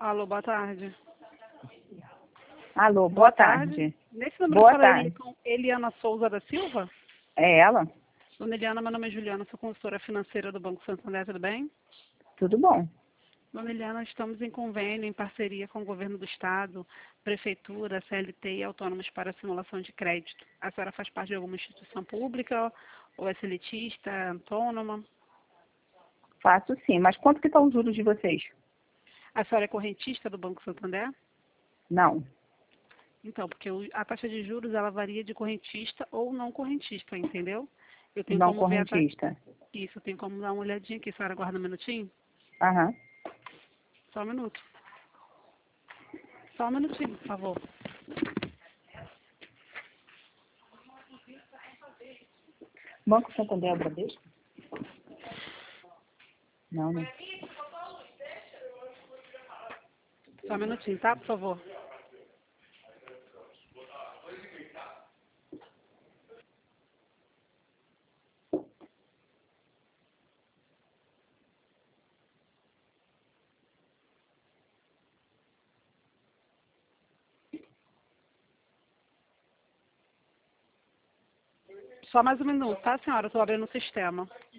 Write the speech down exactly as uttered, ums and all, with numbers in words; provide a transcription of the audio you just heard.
Alô, boa tarde. Alô, boa, boa tarde. tarde. Nesse número boa eu tarde. com Eliana Souza da Silva? É ela? Dona Eliana, meu nome é Juliana, sou consultora financeira do Banco Santander, tudo bem? Tudo bom. Dona Eliana, estamos em convênio, em parceria com o Governo do Estado, Prefeitura, C L T e autônomos para simulação de crédito. A senhora faz parte de alguma instituição pública ou é seletista, autônoma? Faço sim, mas quanto que estão os juros de vocês? A senhora é correntista do Banco Santander? Não. Então, porque a taxa de juros ela varia de correntista ou não correntista, entendeu? Eu tenho não como correntista. Ver a... Isso, eu tenho como dar uma olhadinha aqui. A senhora aguarda um minutinho? Aham. Uhum. Só um minuto. Só um minutinho, por favor. Banco Santander é o Bradesco? Não, não. Só um minutinho, tá? Por favor. Só mais um minuto, tá, senhora? Estou abrindo o sistema.